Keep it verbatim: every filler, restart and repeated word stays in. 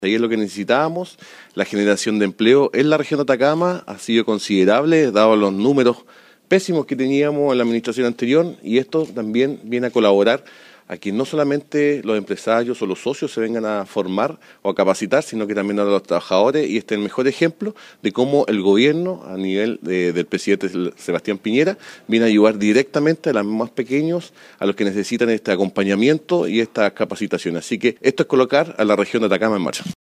Ahí es lo que necesitábamos. La generación de empleo en la región de Atacama ha sido considerable, dado los números pésimos que teníamos en la administración anterior, y esto también viene a colaborar a que no solamente los empresarios o los socios se vengan a formar o a capacitar, sino que también a los trabajadores, y este es el mejor ejemplo de cómo el gobierno, a nivel de, del presidente Sebastián Piñera, viene a ayudar directamente a los más pequeños, a los que necesitan este acompañamiento y esta capacitación. Así que esto es colocar a la región de Atacama en marcha.